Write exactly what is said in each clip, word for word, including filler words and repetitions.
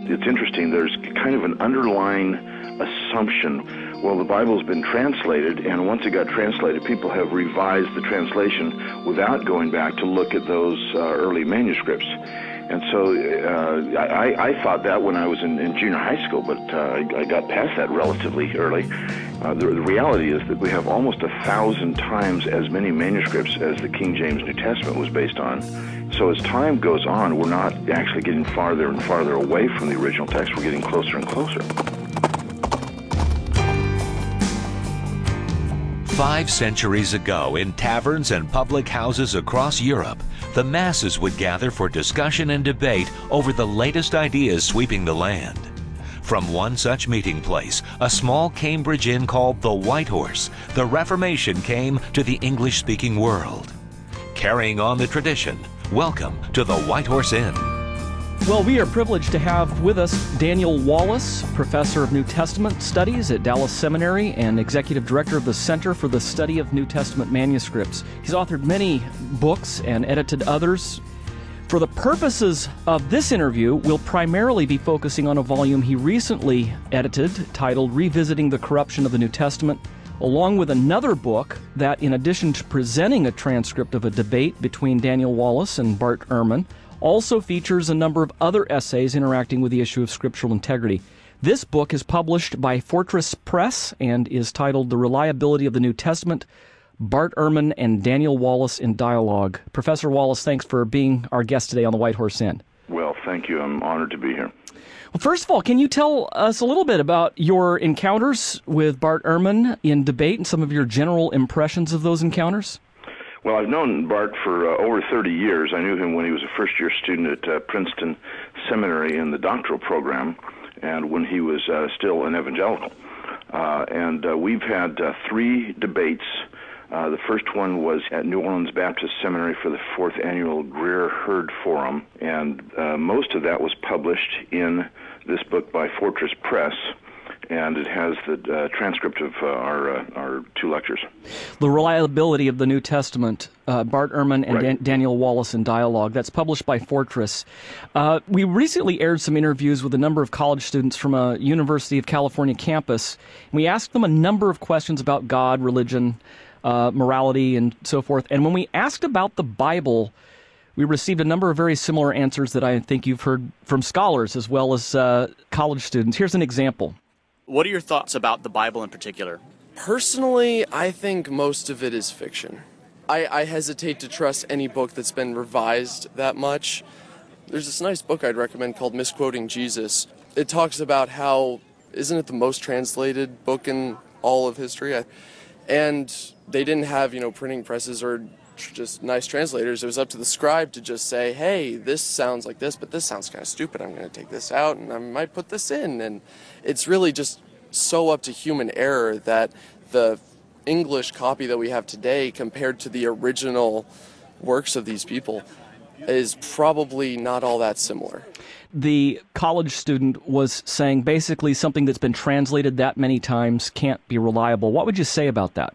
it's interesting, there's kind of an underlying assumption. Well, the Bible's been translated, and once it got translated, people have revised the translation without going back to look at those uh, early manuscripts. And so uh, I, I thought that when I was in, in junior high school, but uh, I, I got past that relatively early. Uh, the, the reality is that we have almost a thousand times as many manuscripts as the King James New Testament was based on. So as time goes on, we're not actually getting farther and farther away from the original text. We're getting closer and closer. Five centuries ago, in taverns and public houses across Europe, the masses would gather for discussion and debate over the latest ideas sweeping the land. From one such meeting place, a small Cambridge inn called the White Horse, the Reformation came to the English-speaking world. Carrying on the tradition, welcome to the White Horse Inn. Well, we are privileged to have with us Daniel Wallace, Professor of New Testament Studies at Dallas Seminary and Executive Director of the Center for the Study of New Testament Manuscripts. He's authored many books and edited others. For the purposes of this interview, we'll primarily be focusing on a volume he recently edited titled Revisiting the Corruption of the New Testament, along with another book that, in addition to presenting a transcript of a debate between Daniel Wallace and Bart Ehrman, also features a number of other essays interacting with the issue of scriptural integrity. This book is published by Fortress Press and is titled The Reliability of the New Testament, Bart Ehrman and Daniel Wallace in Dialogue. Professor Wallace, thanks for being our guest today on the White Horse Inn. Well, thank you. I'm honored to be here. Well, first of all, can you tell us a little bit about your encounters with Bart Ehrman in debate and some of your general impressions of those encounters? Well, I've known Bart for uh, over thirty years. I knew him when he was a first-year student at uh, Princeton Seminary in the doctoral program, and when he was uh, still an evangelical. Uh, and uh, we've had uh, three debates. Uh, the first one was at New Orleans Baptist Seminary for the fourth annual Greer Hurd Forum, and uh, most of that was published in this book by Fortress Press, and it has the uh, transcript of uh, our uh, our two lectures. The Reliability of the New Testament, uh, Bart Ehrman and Right. Dan- Daniel Wallace in Dialogue. That's published by Fortress. Uh, we recently aired some interviews with a number of college students from a University of California campus. We asked them a number of questions about God, religion, uh, morality, and so forth. And when we asked about the Bible, we received a number of very similar answers that I think you've heard from scholars as well as uh, college students. Here's an example. What are your thoughts about the Bible in particular? Personally, I think most of it is fiction. I, I hesitate to trust any book that's been revised that much. There's this nice book I'd recommend called Misquoting Jesus. It talks about how, isn't it the most translated book in all of history? I, and they didn't have, you know, printing presses or tr- just nice translators. It was up to the scribe to just say, hey, this sounds like this, but this sounds kind of stupid. I'm going to take this out and I might put this in. And it's really just so up to human error that the English copy that we have today compared to the original works of these people is probably not all that similar. The college student was saying basically something that's been translated that many times can't be reliable. What would you say about that?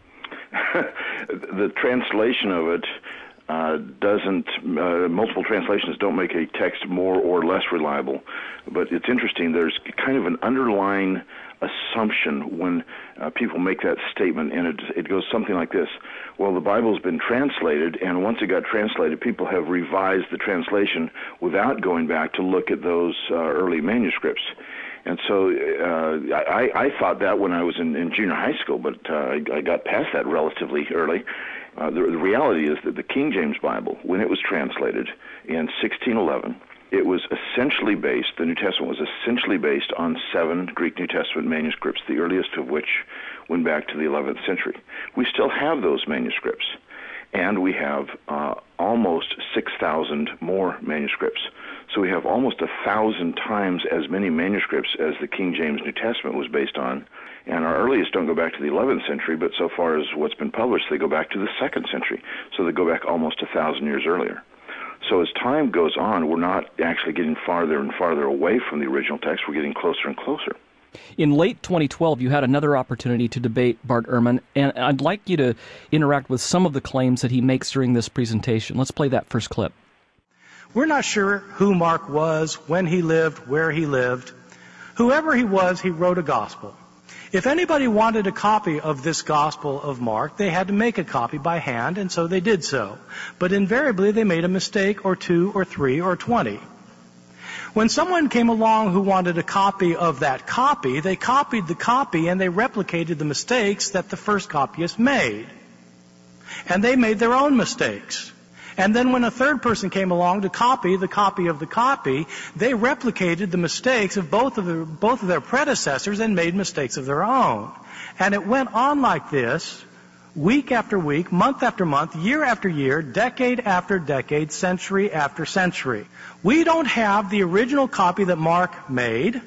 The translation of it uh, doesn't, uh, multiple translations don't make a text more or less reliable. But it's interesting, there's kind of an underlying assumption when uh, people make that statement, and it, it goes something like this. Well, the Bible's been translated, and once it got translated, people have revised the translation without going back to look at those uh, early manuscripts. And so uh, I, I thought that when I was in, in junior high school, but uh, I, I got past that relatively early. Uh, the, the reality is that the King James Bible, when it was translated in sixteen eleven, it was essentially based, the New Testament was essentially based on seven Greek New Testament manuscripts, the earliest of which went back to the eleventh century. We still have those manuscripts, and we have uh, almost six thousand more manuscripts. So we have almost a thousand times as many manuscripts as the King James New Testament was based on. And our earliest don't go back to the eleventh century, but so far as what's been published, they go back to the second century. So they go back almost a thousand years earlier. So as time goes on, we're not actually getting farther and farther away from the original text. We're getting closer and closer. In late twenty twelve, you had another opportunity to debate Bart Ehrman, and I'd like you to interact with some of the claims that he makes during this presentation. Let's play that first clip. We're not sure who Mark was, when he lived, where he lived. Whoever he was, he wrote a gospel. If anybody wanted a copy of this Gospel of Mark, they had to make a copy by hand, and so they did so. But invariably, they made a mistake or two or three or twenty. When someone came along who wanted a copy of that copy, they copied the copy and they replicated the mistakes that the first copyist made. And they made their own mistakes. And then when a third person came along to copy the copy of the copy, they replicated the mistakes of both of, the, both of their predecessors and made mistakes of their own. And it went on like this, week after week, month after month, year after year, decade after decade, century after century. We don't have the original copy that Mark made.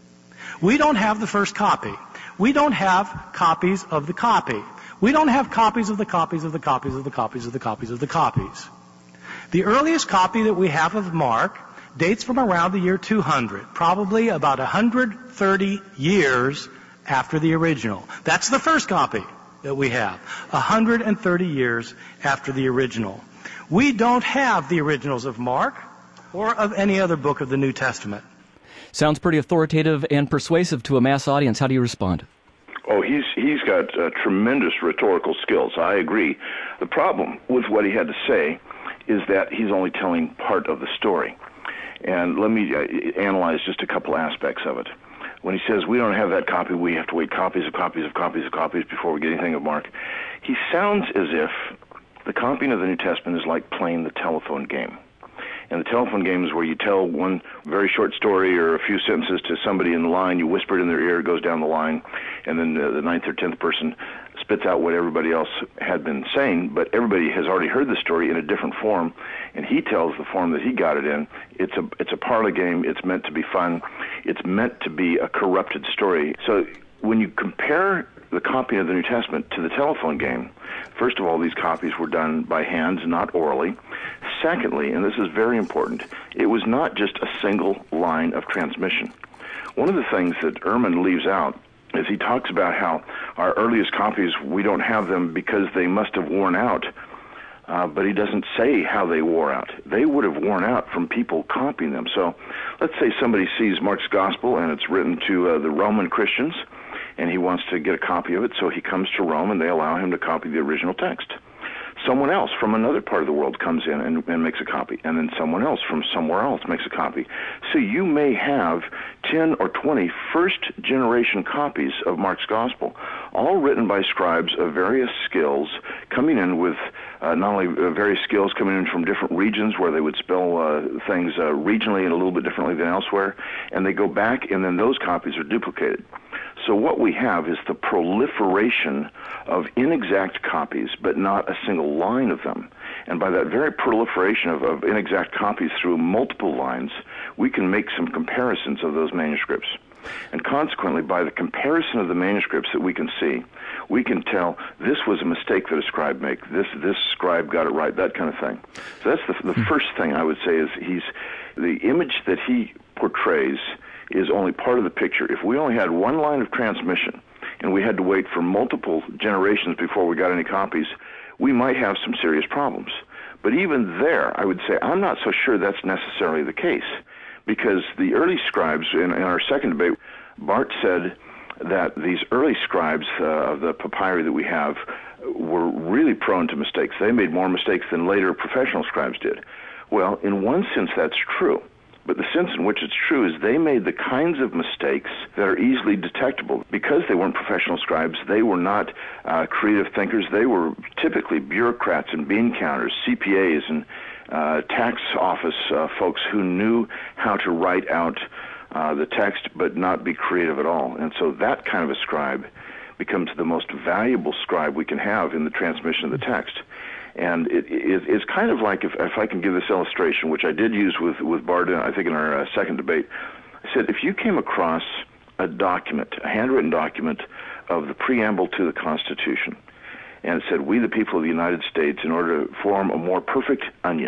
We don't have the first copy. We don't have copies of the copy. We don't have copies of the copies of the copies of the copies of the copies of the copies. The earliest copy that we have of Mark dates from around the year two hundred, probably about one hundred thirty years after the original. That's the first copy that we have, one hundred thirty years after the original. We don't have the originals of Mark or of any other book of the New Testament. Sounds pretty authoritative and persuasive to a mass audience. How do you respond? Oh, he's he's got uh, tremendous rhetorical skills. I agree. The problem with what he had to say is that he's only telling part of the story. And let me uh, analyze just a couple aspects of it. When he says we don't have that copy, we have to wait copies of copies of copies of copies before we get anything of Mark, he sounds as if the copying of the New Testament is like playing the telephone game. And the telephone game is where you tell one very short story or a few sentences to somebody in the line, you whisper it in their ear, it goes down the line, and then uh, the ninth or tenth person spits out what everybody else had been saying, but everybody has already heard the story in a different form, and he tells the form that he got it in. It's a it's a parlor game. It's meant to be fun. It's meant to be a corrupted story. So when you compare the copy of the New Testament to the telephone game, first of all, these copies were done by hands, not orally. Secondly, and this is very important, it was not just a single line of transmission. One of the things that Ehrman leaves out is he talks about how our earliest copies, we don't have them because they must have worn out, uh, but he doesn't say how they wore out. They would have worn out from people copying them. So let's say somebody sees Mark's Gospel and it's written to uh, the Roman Christians, and he wants to get a copy of it, so he comes to Rome and they allow him to copy the original text. Someone else from another part of the world comes in and, and makes a copy, and then someone else from somewhere else makes a copy. So you may have ten or twenty first-generation copies of Mark's Gospel, all written by scribes of various skills, coming in with uh, not only uh, various skills coming in from different regions where they would spell uh, things uh, regionally and a little bit differently than elsewhere, and they go back, and then those copies are duplicated. So what we have is the proliferation of inexact copies, but not a single line of them. And by that very proliferation of, of inexact copies through multiple lines, we can make some comparisons of those manuscripts. And consequently, by the comparison of the manuscripts that we can see, we can tell this was a mistake that a scribe made, this this scribe got it right, that kind of thing. So that's the, the first thing I would say is he's the image that he portrays is only part of the picture. If we only had one line of transmission and we had to wait for multiple generations before we got any copies, we might have some serious problems. But even there, I would say I'm not so sure that's necessarily the case, because the early scribes, in, in our second debate, Bart said that these early scribes uh, of the papyri that we have were really prone to mistakes. They made more mistakes than later professional scribes did. Well, in one sense, that's true. But the sense in which it's true is they made the kinds of mistakes that are easily detectable. Because they weren't professional scribes, they were not uh, creative thinkers. They were typically bureaucrats and bean counters, C P As and uh, tax office uh, folks who knew how to write out uh, the text but not be creative at all. And so that kind of a scribe becomes the most valuable scribe we can have in the transmission of the text. And it, it, it's kind of like, if, if I can give this illustration, which I did use with, with Bart, I think in our uh, second debate, I said, if you came across a document, a handwritten document of the preamble to the Constitution, and it said, we the people of the United States, in order to form a more perfect onion,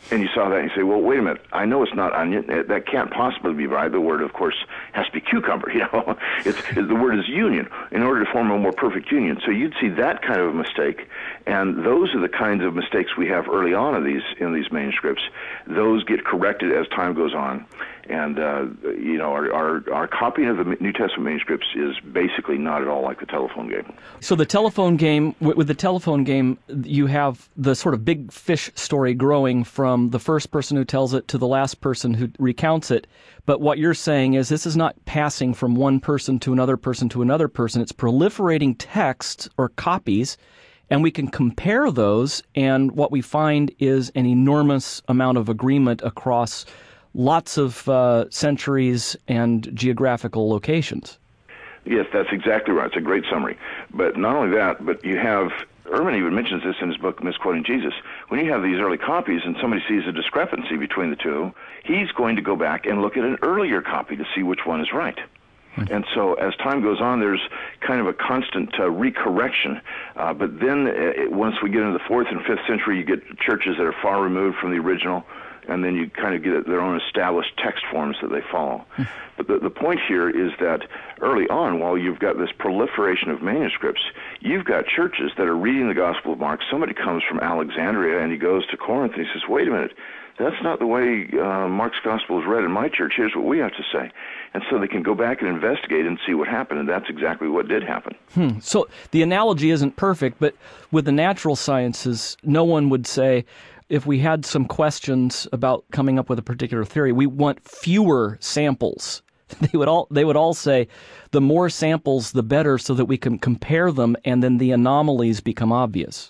And you saw that and you say, well, wait a minute, I know it's not onion. That can't possibly be right. The word, of course, has to be cucumber. You know, it's, the word is union in order to form a more perfect union. So you'd see that kind of a mistake. And those are the kinds of mistakes we have early on in these, in these manuscripts. Those get corrected as time goes on. And, uh, you know, our, our, our copying of the New Testament manuscripts is basically not at all like the telephone game. So the telephone game, with the telephone game, you have the sort of big fish story growing from the first person who tells it to the last person who recounts it. But what you're saying is this is not passing from one person to another person to another person. It's proliferating texts or copies, and we can compare those, and what we find is an enormous amount of agreement across lots of uh, centuries and geographical locations. Yes, that's exactly right. It's a great summary. But not only that, but you have, Ehrman even mentions this in his book, Misquoting Jesus. When you have these early copies and somebody sees a discrepancy between the two, he's going to go back and look at an earlier copy to see which one is right. And so as time goes on, there's kind of a constant uh, recorrection. Uh, but then uh, once we get into the fourth and fifth century, you get churches that are far removed from the original, and then you kind of get their own established text forms that they follow. Hmm. But the, the point here is that early on, while you've got this proliferation of manuscripts, you've got churches that are reading the Gospel of Mark. Somebody comes from Alexandria and he goes to Corinth and he says, wait a minute, that's not the way uh, Mark's Gospel is read in my church. Here's what we have to say. And so they can go back and investigate and see what happened, and that's exactly what did happen. Hmm. So the analogy isn't perfect, but with the natural sciences, no one would say, if we had some questions about coming up with a particular theory, we want fewer samples. They would all they would all say, the more samples, the better, so that we can compare them, and then the anomalies become obvious.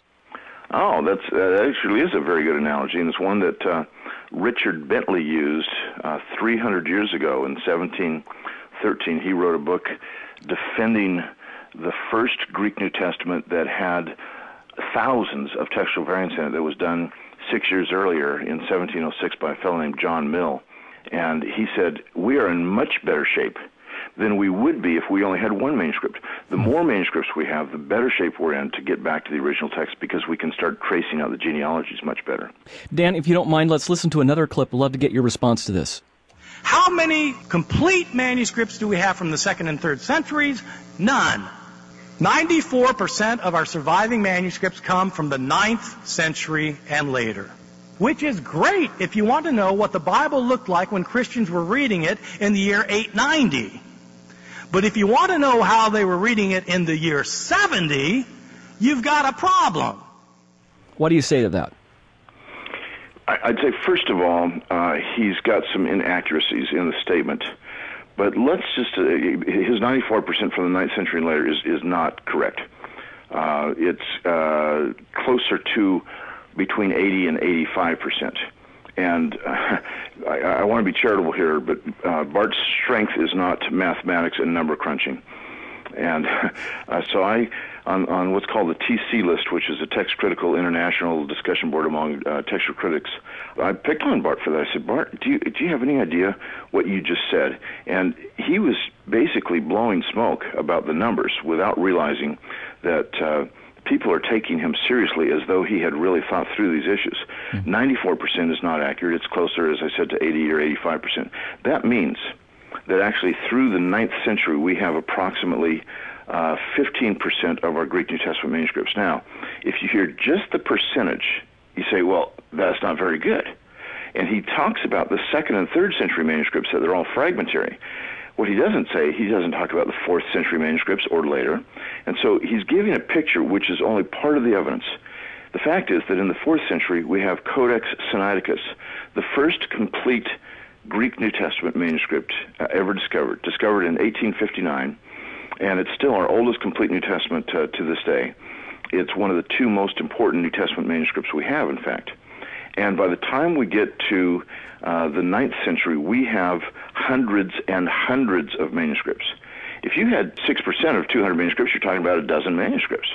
Oh, that's uh, that actually is a very good analogy, and it's one that uh, Richard Bentley used uh, three hundred years ago in seventeen thirteen. He wrote a book defending the first Greek New Testament that had thousands of textual variants in it, that was done six years earlier in seventeen oh six by a fellow named John Mill. And he said, we are in much better shape than we would be if we only had one manuscript. The more manuscripts we have, the better shape we're in to get back to the original text, because we can start tracing out the genealogies much better. Dan, if you don't mind, let's listen to another clip. I'd love to get your response to this. How many complete manuscripts do we have from the second and third centuries? None. ninety-four percent of our surviving manuscripts come from the ninth century and later, which is great if you want to know what the Bible looked like when Christians were reading it in the year eight ninety. But if you want to know how they were reading it in the year seventy, you've got a problem. What do you say to that? I'd say, first of all, uh, he's got some inaccuracies in the statement. But let's just, uh, his ninety-four percent from the ninth century and later is, is not correct. Uh, it's uh, closer to between eighty and eighty-five percent. And uh, I, I want to be charitable here, but uh, Bart's strength is not mathematics and number crunching. And uh, so I, on, on what's called the T C list, which is a text critical international discussion board among uh, textual critics, I picked on Bart for that. I said, Bart, do you, do you have any idea what you just said? And he was basically blowing smoke about the numbers without realizing that uh, people are taking him seriously as though he had really thought through these issues. Mm-hmm. ninety-four percent is not accurate. It's closer, as I said, to eighty or eighty-five percent. That means that actually through the ninth century we have approximately uh, fifteen percent of our Greek New Testament manuscripts. Now, if you hear just the percentage, you say, well, that's not very good. And he talks about the second and third century manuscripts, that they're all fragmentary. What he doesn't say, he doesn't talk about the fourth century manuscripts or later. And so he's giving a picture which is only part of the evidence. The fact is that in the fourth century we have Codex Sinaiticus, the first complete Greek New Testament manuscript uh, ever discovered, discovered in eighteen fifty-nine, and it's still our oldest complete New Testament uh, to this day. It's one of the two most important New Testament manuscripts we have, in fact. And by the time we get to uh, the ninth century, we have hundreds and hundreds of manuscripts. If you had six percent of two hundred manuscripts, you're talking about a dozen manuscripts.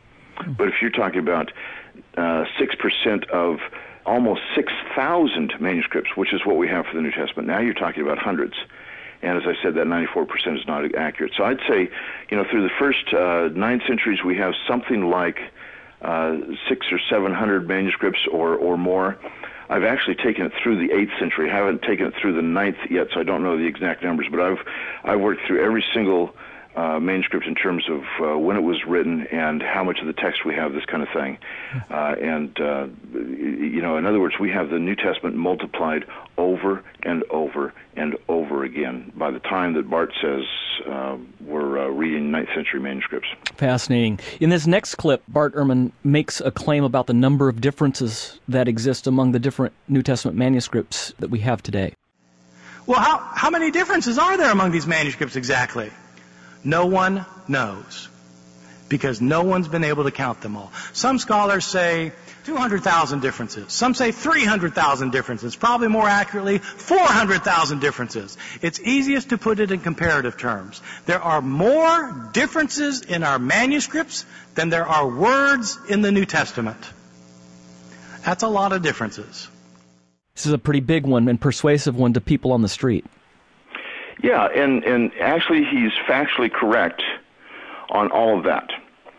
But if you're talking about uh, six percent of almost six thousand manuscripts, which is what we have for the New Testament, now you're talking about hundreds. And as I said, that ninety-four percent is not accurate. So I'd say, you know, through the first uh, nine centuries, we have something like uh, six or seven hundred manuscripts or, or more. I've actually taken it through the eighth century. I haven't taken it through the ninth yet, so I don't know the exact numbers, but I've I've worked through every single uh, manuscript in terms of uh, when it was written and how much of the text we have, this kind of thing. Uh, and, uh, you know, in other words, we have the New Testament multiplied over and over and over again by the time that Bart says uh, we're uh, reading ninth century manuscripts. Fascinating. In this next clip, Bart Ehrman makes a claim about the number of differences that exist among the different New Testament manuscripts that we have today. Well, how, how many differences are there among these manuscripts exactly? No one knows, because no one's been able to count them all. Some scholars say two hundred thousand differences. Some say three hundred thousand differences. Probably more accurately, four hundred thousand differences. It's easiest to put it in comparative terms. There are more differences in our manuscripts than there are words in the New Testament. That's a lot of differences. This is a pretty big one and persuasive one to people on the street. Yeah, and, and actually he's factually correct on all of that.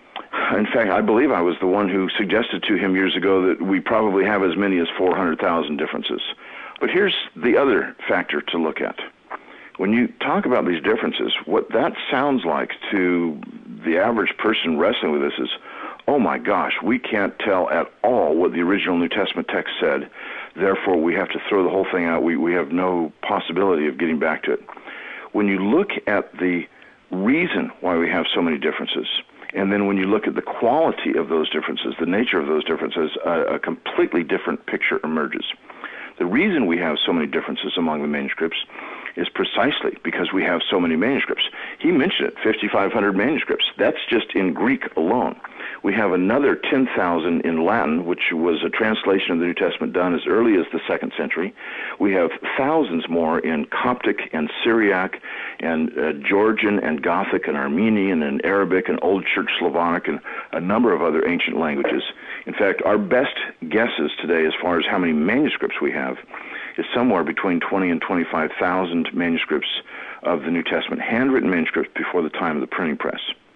In fact, I believe I was the one who suggested to him years ago that we probably have as many as four hundred thousand differences. But here's the other factor to look at. When you talk about these differences, what that sounds like to the average person wrestling with this is, oh my gosh, we can't tell at all what the original New Testament text said, therefore we have to throw the whole thing out. We, we have no possibility of getting back to it. When you look at the reason why we have so many differences, and then when you look at the quality of those differences, the nature of those differences, a, a completely different picture emerges. The reason we have so many differences among the manuscripts is precisely because we have so many manuscripts. He mentioned it, fifty-five hundred manuscripts. That's just in Greek alone. We have another ten thousand in Latin, which was a translation of the New Testament done as early as the second century. We have thousands more in Coptic and Syriac and uh, Georgian and Gothic and Armenian and Arabic and Old Church Slavonic and a number of other ancient languages. In fact, our best guesses today as far as how many manuscripts we have is somewhere between twenty and twenty-five thousand manuscripts of the New Testament, handwritten manuscripts before the time of the printing press.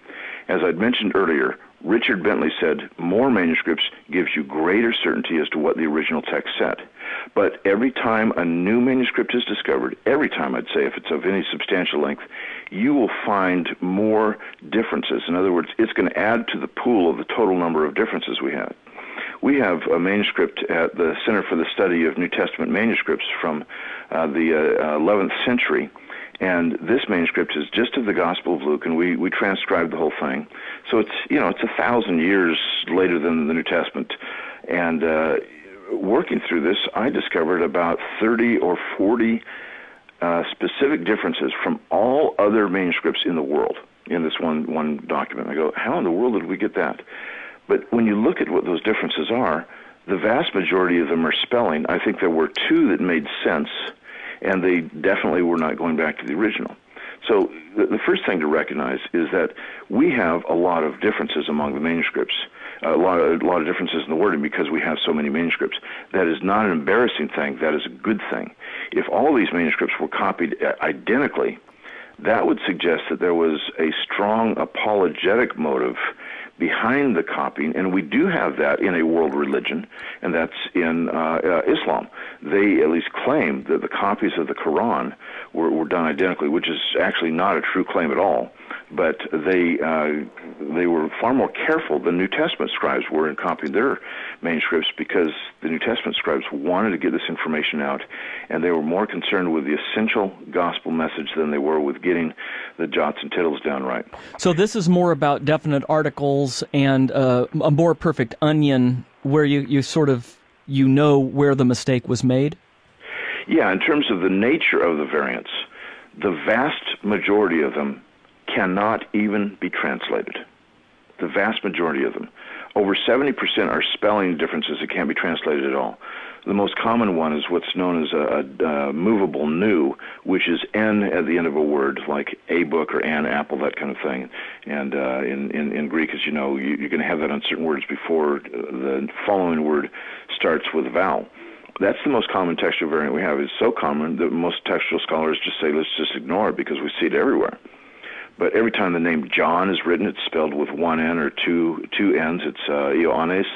As I'd mentioned earlier, Richard Bentley said, more manuscripts gives you greater certainty as to what the original text said. But every time a new manuscript is discovered, every time I'd say, if it's of any substantial length, you will find more differences. In other words, it's going to add to the pool of the total number of differences we have. We have a manuscript at the Center for the Study of New Testament Manuscripts from uh, the uh, eleventh century, and this manuscript is just of the Gospel of Luke, and we, we transcribed the whole thing. So it's, you know, it's a thousand years later than the New Testament. And uh, working through this, I discovered about thirty or forty uh, specific differences from all other manuscripts in the world in this one, one document. I go, how in the world did we get that? But when you look at what those differences are, the vast majority of them are spelling. I think there were two that made sense, and they definitely were not going back to the original. So the, the first thing to recognize is that we have a lot of differences among the manuscripts, a lot of, a lot of differences in the wording because we have so many manuscripts. That is not an embarrassing thing. That is a good thing. If all these manuscripts were copied identically, that would suggest that there was a strong apologetic motive behind the copying, and we do have that in a world religion, and that's in uh, uh, Islam. They at least claim that the copies of the Quran were, were done identically, which is actually not a true claim at all. But they uh, they were far more careful than New Testament scribes were in copying their manuscripts because the New Testament scribes wanted to get this information out, and they were more concerned with the essential gospel message than they were with getting the jots and tittles down right. So this is more about definite articles and uh, a more perfect onion where you, you sort of, you know where the mistake was made? Yeah, in terms of the nature of the variants, the vast majority of them cannot even be translated. The vast majority of them. Over seventy percent are spelling differences that can't be translated at all. The most common one is what's known as a, a, a movable nu, which is N at the end of a word, like a book or an apple, that kind of thing. And uh, in, in, in Greek, as you know, you, you're going to have that on certain words before the following word starts with a vowel. That's the most common textual variant we have. It's so common that most textual scholars just say, let's just ignore it because we see it everywhere. But every time the name John is written, it's spelled with one N or two two N's. It's uh, Ioannes.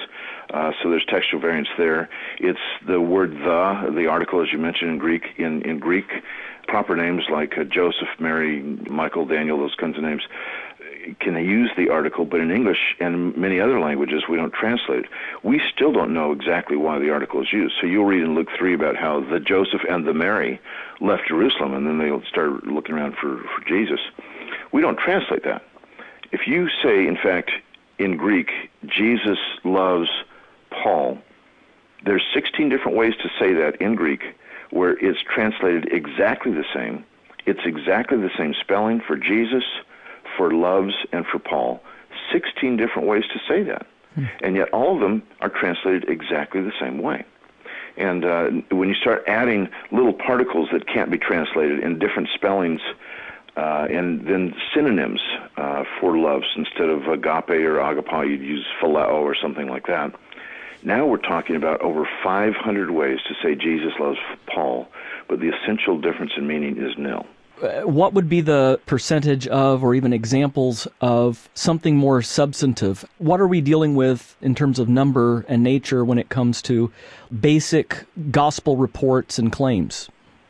Uh, so there's textual variance there. It's the word the, the article, as you mentioned in Greek. In, in Greek, proper names like uh, Joseph, Mary, Michael, Daniel, those kinds of names, can use the article, but in English and many other languages, we don't translate it. We still don't know exactly why the article is used. So you'll read in Luke three about how the Joseph and the Mary left Jerusalem, and then they'll start looking around for, for Jesus. We don't translate that. If you say, in fact, in Greek, Jesus loves Paul, there's sixteen different ways to say that in Greek where it's translated exactly the same. It's exactly the same spelling for Jesus, for loves, and for Paul. sixteen different ways to say that. Hmm. And yet all of them are translated exactly the same way. And uh, when you start adding little particles that can't be translated in different spellings, uh, and then synonyms uh, for loves, instead of agape or agapao, you'd use phileo or something like that. Now we're talking about over five hundred ways to say Jesus loves Paul, but the essential difference in meaning is nil. What would be the percentage of, or even examples of, something more substantive? What are we dealing with in terms of number and nature when it comes to basic gospel reports and claims?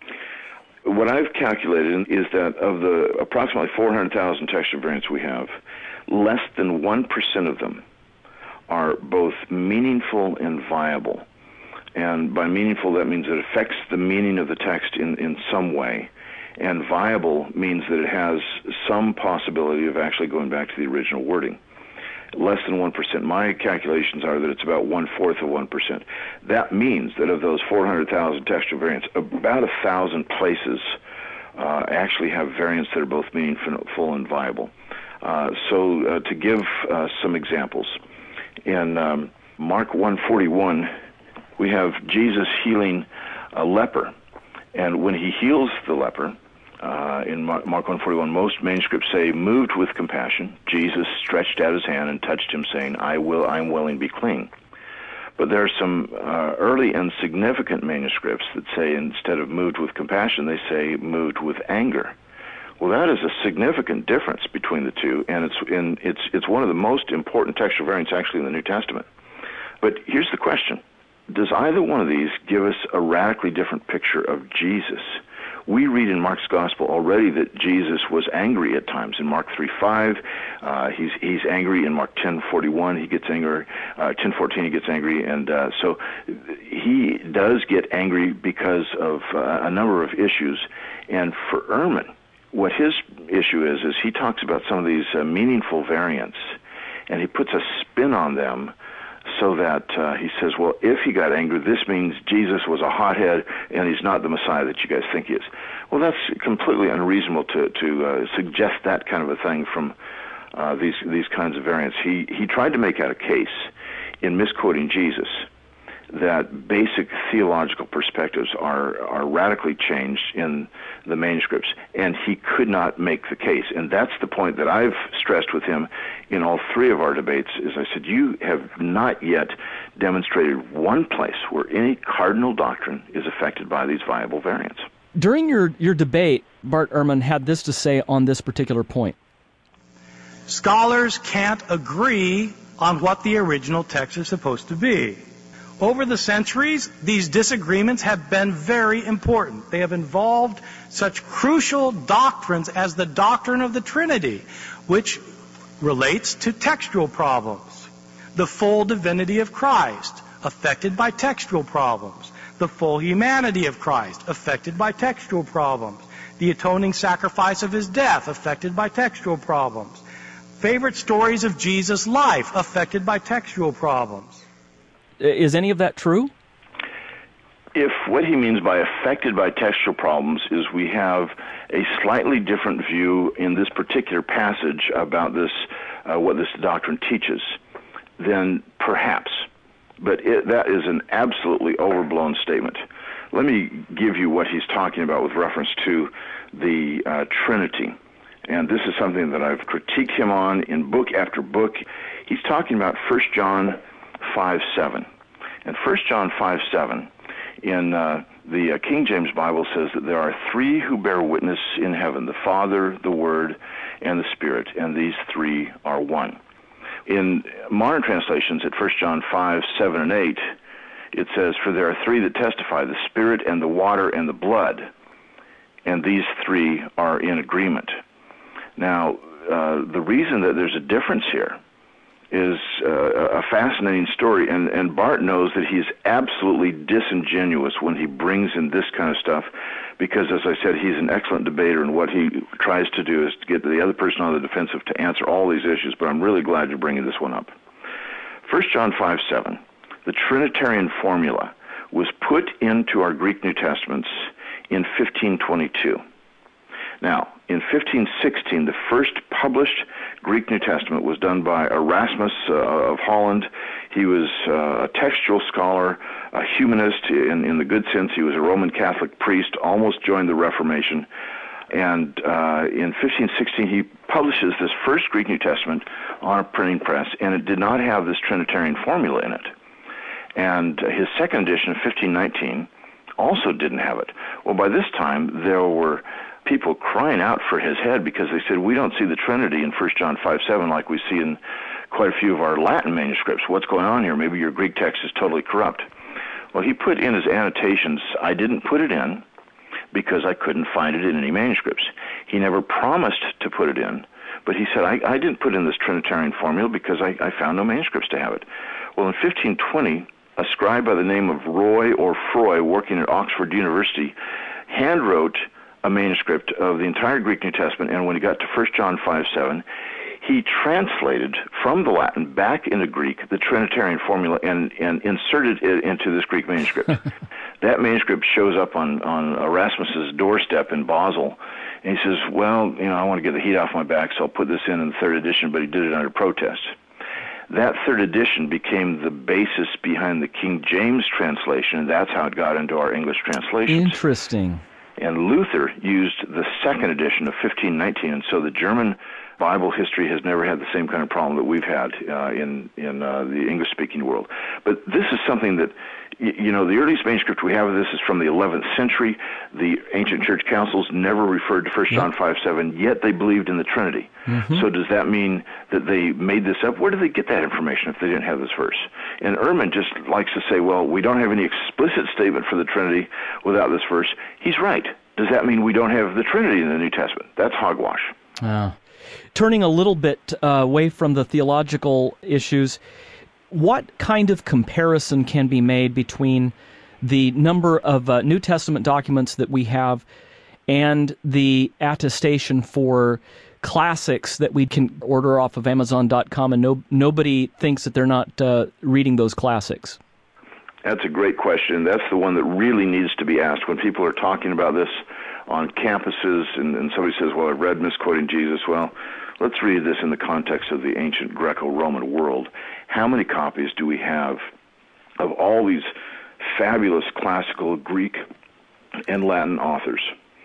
What I've calculated is that of the approximately four hundred thousand textual variants we have, less than one percent of them are both meaningful and viable. And by meaningful, that means it affects the meaning of the text in, in some way. And viable means that it has some possibility of actually going back to the original wording. Less than one percent. My calculations are that it's about one-fourth of one percent. That means that of those four hundred thousand textual variants, about one thousand places uh, actually have variants that are both meaningful and viable. Uh, so uh, to give uh, some examples, in um, Mark one forty-one, we have Jesus healing a leper. And when he heals the leper, uh, in Mark one forty-one, most manuscripts say, moved with compassion, Jesus stretched out his hand and touched him, saying, I will, I am willing, be clean. But there are some uh, early and significant manuscripts that say, instead of moved with compassion, they say moved with anger. Well, that is a significant difference between the two, and it's in, it's it's one of the most important textual variants actually in the New Testament. But here's the question. Does either one of these give us a radically different picture of Jesus? We read in Mark's Gospel already that Jesus was angry at times. In Mark three five, uh, he's he's angry. In Mark ten forty-one, he gets angry. Uh, ten fourteen, he gets angry. And uh, so he does get angry because of uh, a number of issues. And for Ehrman, what his issue is, is he talks about some of these uh, meaningful variants, and he puts a spin on them so that uh, he says, well, if he got angry, this means Jesus was a hothead and he's not the Messiah that you guys think he is. Well, that's completely unreasonable to, to uh, suggest that kind of a thing from uh, these these kinds of variants. He, he tried to make out a case in misquoting Jesus that basic theological perspectives are, are radically changed in the manuscripts, and he could not make the case. And that's the point that I've stressed with him in all three of our debates, is I said, you have not yet demonstrated one place where any cardinal doctrine is affected by these viable variants. During your, your debate, Bart Ehrman had this to say on this particular point. Scholars can't agree on what the original text is supposed to be. Over the centuries, these disagreements have been very important. They have involved such crucial doctrines as the doctrine of the Trinity, which relates to textual problems. The full divinity of Christ, affected by textual problems. The full humanity of Christ, affected by textual problems. The atoning sacrifice of his death, affected by textual problems. Favorite stories of Jesus' life, affected by textual problems. Is any of that true? If what he means by affected by textual problems is we have a slightly different view in this particular passage about this, uh, what this doctrine teaches, then perhaps. But it, that is an absolutely overblown statement. Let me give you what he's talking about with reference to the uh, Trinity. And this is something that I've critiqued him on in book after book. He's talking about First John five seven. And First John five seven in uh, the uh, King James Bible says that there are three who bear witness in heaven, the Father, the Word, and the Spirit, and these three are one. In modern translations, at First John five, seven, and eight, it says, "For there are three that testify, the Spirit and the water and the blood, and these three are in agreement." Now, uh, the reason that there's a difference here is uh, a fascinating story, and, and Barth knows that he's absolutely disingenuous when he brings in this kind of stuff, because, as I said, he's an excellent debater, and what he tries to do is to get the other person on the defensive to answer all these issues, but I'm really glad you're bringing this one up. First John five, seven, the Trinitarian formula was put into our Greek New Testaments in fifteen twenty-two. Now, in fifteen sixteen, the first published Greek New Testament was done by Erasmus uh, of Holland. He was uh, a textual scholar, a humanist in, in the good sense. He was a Roman Catholic priest, almost joined the Reformation. And uh, in fifteen sixteen, he publishes this first Greek New Testament on a printing press, and it did not have this Trinitarian formula in it. And his second edition, fifteen nineteen, also didn't have it. Well, by this time, there were people crying out for his head because they said, we don't see the Trinity in First John five, seven like we see in quite a few of our Latin manuscripts. What's going on here? Maybe your Greek text is totally corrupt. Well, he put in his annotations, I didn't put it in because I couldn't find it in any manuscripts. He never promised to put it in, but he said, I, I didn't put in this Trinitarian formula because I, I found no manuscripts to have it. Well, in fifteen twenty, a scribe by the name of Roy or Froy, working at Oxford University, handwrote a manuscript of the entire Greek New Testament, and when he got to First John five, seven, he translated from the Latin back into Greek the Trinitarian formula and, and inserted it into this Greek manuscript. That manuscript shows up on, on Erasmus's doorstep in Basel, and he says, well, you know, I want to get the heat off my back, so I'll put this in in the third edition, but he did it under protest. That third edition became the basis behind the King James translation, and that's how it got into our English translations. Interesting. And Luther used the second edition of fifteen nineteen, and so the German Bible history has never had the same kind of problem that we've had uh, in in uh, the English-speaking world. But this is something that, you know, the earliest manuscript we have of this is from the eleventh century. The ancient church councils never referred to First John five, seven, yet they believed in the Trinity. Mm-hmm. So does that mean that they made this up? Where did they get that information if they didn't have this verse? And Ehrman just likes to say, well, we don't have any explicit statement for the Trinity without this verse. He's right. Does that mean we don't have the Trinity in the New Testament? That's hogwash. Oh. Turning a little bit uh, away from the theological issues, what kind of comparison can be made between the number of uh, New Testament documents that we have and the attestation for classics that we can order off of Amazon dot com, and no, nobody thinks that they're not uh, reading those classics? That's a great question. That's the one that really needs to be asked when people are talking about this on campuses, and, and somebody says, well, I've read Misquoting Jesus. Well, let's read this in the context of the ancient Greco-Roman world. How many copies do we have of all these fabulous classical Greek and Latin authors?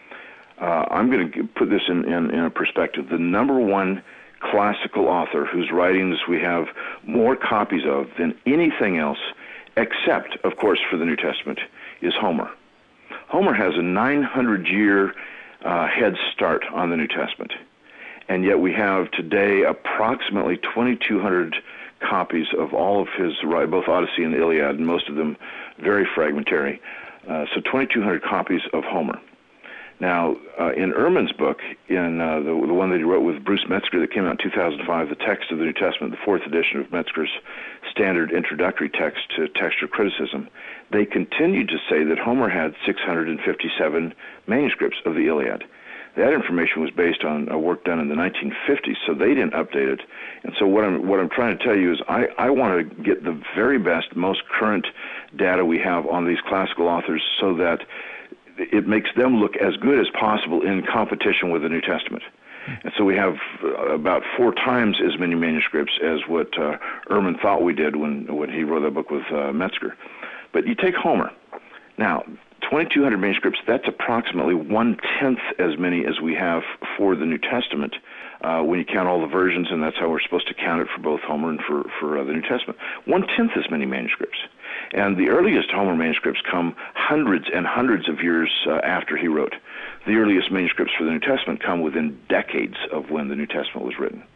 Uh, I'm going to put this in, in, in a perspective. The number one classical author whose writings we have more copies of than anything else, except, of course, for the New Testament, is Homer. Homer has a nine hundred year uh, head start on the New Testament, and yet we have today approximately twenty-two hundred copies of all of his, both Odyssey and the Iliad, and most of them very fragmentary, uh, so twenty-two hundred copies of Homer. Now, uh, in Ehrman's book, in uh, the, the one that he wrote with Bruce Metzger that came out in two thousand five, the text of the New Testament, the fourth edition of Metzger's standard introductory text to textual criticism, they continued to say that Homer had six hundred fifty-seven manuscripts of the Iliad. That information was based on a work done in the nineteen fifties, so they didn't update it. And so what I'm what I'm trying to tell you is I, I want to get the very best, most current data we have on these classical authors so that it makes them look as good as possible in competition with the New Testament. And so we have about four times as many manuscripts as what uh, Ehrman thought we did when, when he wrote that book with uh, Metzger. But you take Homer. Now, twenty-two hundred manuscripts, that's approximately one-tenth as many as we have for the New Testament uh, when you count all the versions, and that's how we're supposed to count it for both Homer and for, for uh, the New Testament. One-tenth as many manuscripts. And the earliest Homer manuscripts come hundreds and hundreds of years uh, after he wrote. The earliest manuscripts for the New Testament come within decades of when the New Testament was written.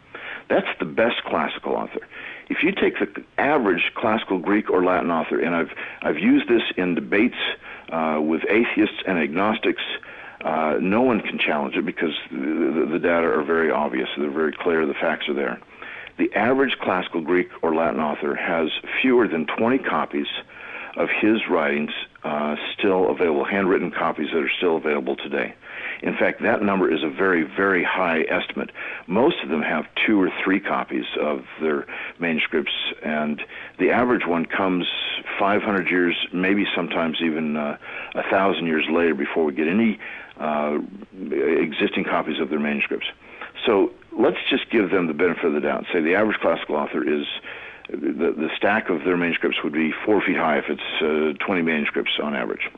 That's the best classical author. If you take the average classical Greek or Latin author, and I've I've used this in debates uh, with atheists and agnostics, uh, no one can challenge it because the, the, the data are very obvious. They're very clear. The facts are there. The average classical Greek or Latin author has fewer than twenty copies of his writings uh, still available, handwritten copies that are still available today. In fact, that number is a very, very high estimate. Most of them have two or three copies of their manuscripts, and the average one comes five hundred years, maybe sometimes even uh, one thousand years later before we get any uh, existing copies of their manuscripts. So let's just give them the benefit of the doubt. Say the average classical author is, the, the stack of their manuscripts would be four feet high if it's uh, twenty manuscripts on average.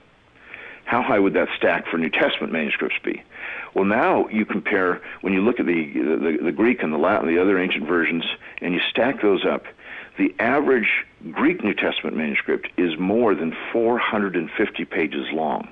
How high would that stack for New Testament manuscripts be? Well, now you compare, when you look at the, the, the Greek and the Latin, the other ancient versions, and you stack those up, the average Greek New Testament manuscript is more than four hundred fifty pages long.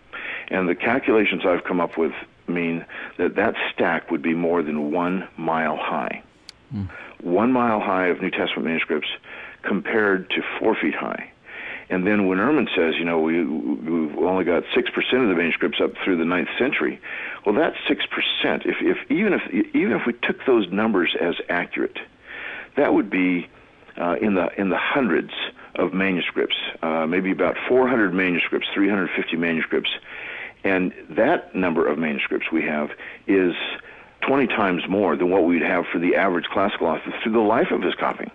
And the calculations I've come up with mean that that stack would be more than one mile high. Mm. One mile high of New Testament manuscripts compared to four feet high. And then when Ehrman says, you know, we, we've only got six percent of the manuscripts up through the ninth century, well, that's six percent. If, if, even, if, even if we took those numbers as accurate, that would be uh, in, the, in the hundreds of manuscripts, uh, maybe about four hundred manuscripts, three hundred fifty manuscripts. And that number of manuscripts we have is twenty times more than what we'd have for the average classical author through the life of his copying.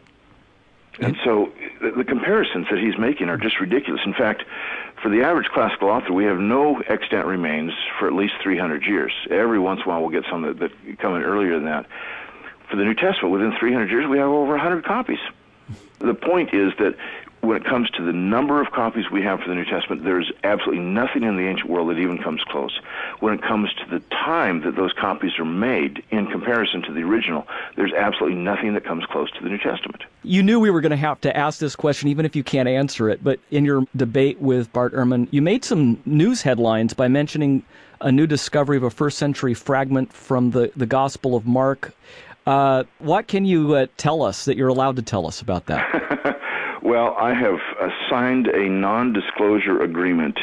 And so the, the comparisons that he's making are just ridiculous. In fact, for the average classical author, we have no extant remains for at least three hundred years. Every once in a while we'll get some that, that come in earlier than that. For the New Testament, within three hundred years, we have over one hundred copies. The point is that when it comes to the number of copies we have for the New Testament, there's absolutely nothing in the ancient world that even comes close. When it comes to the time that those copies are made in comparison to the original, there's absolutely nothing that comes close to the New Testament. You knew we were going to have to ask this question, even if you can't answer it, but in your debate with Bart Ehrman, you made some news headlines by mentioning a new discovery of a first-century fragment from the, the Gospel of Mark. Uh, what can you uh, tell us that you're allowed to tell us about that? Well, I have uh, signed a non-disclosure agreement,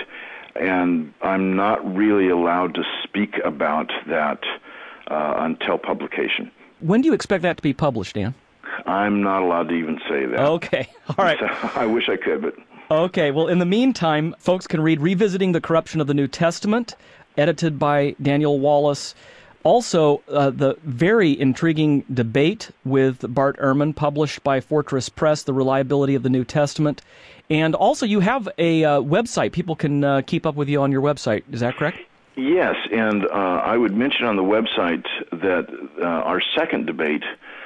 and I'm not really allowed to speak about that uh, until publication. When do you expect that to be published, Dan? I'm not allowed to even say that. Okay, all right. So, I wish I could, but... Okay, well, in the meantime, folks can read Revisiting the Corruption of the New Testament, edited by Daniel Wallace. Also, uh, the very intriguing debate with Bart Ehrman, published by Fortress Press, The Reliability of the New Testament. And also, you have a uh, website. People can uh, keep up with you on your website. Is that correct? Yes, and uh, I would mention on the website that uh, our second debate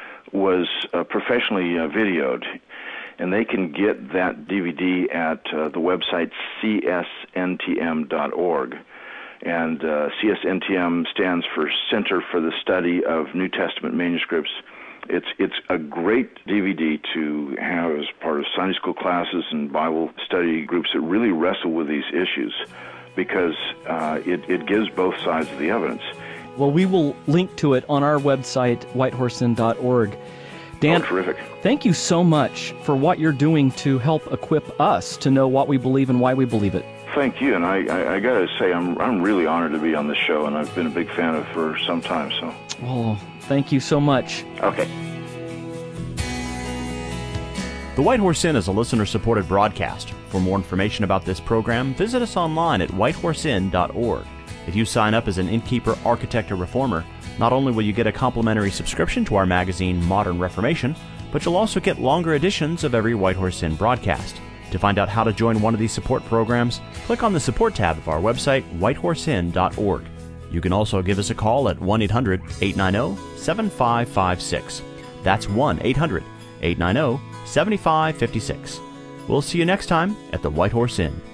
was uh, professionally uh, videoed, and they can get that D V D at uh, the website C S N T M dot org. And uh, C S N T M stands for Center for the Study of New Testament Manuscripts. It's it's a great D V D to have as part of Sunday school classes and Bible study groups that really wrestle with these issues, because uh, it, it gives both sides of the evidence. Well, we will link to it on our website, white horse inn dot org. Dan, oh, terrific. Thank you so much for what you're doing to help equip us to know what we believe and why we believe it. Thank you, and I, I, I got to say, I'm I'm really honored to be on this show, and I've been a big fan of it for some time. So, oh, thank you so much. Okay. The White Horse Inn is a listener-supported broadcast. For more information about this program, visit us online at white horse inn dot org. If you sign up as an innkeeper, architect, or reformer, not only will you get a complimentary subscription to our magazine, Modern Reformation, but you'll also get longer editions of every White Horse Inn broadcast. To find out how to join one of these support programs, click on the support tab of our website, white horse inn dot org. You can also give us a call at one eight hundred, eight nine zero, seven five five six. That's one eight hundred, eight nine zero, seven five five six. We'll see you next time at the White Horse Inn.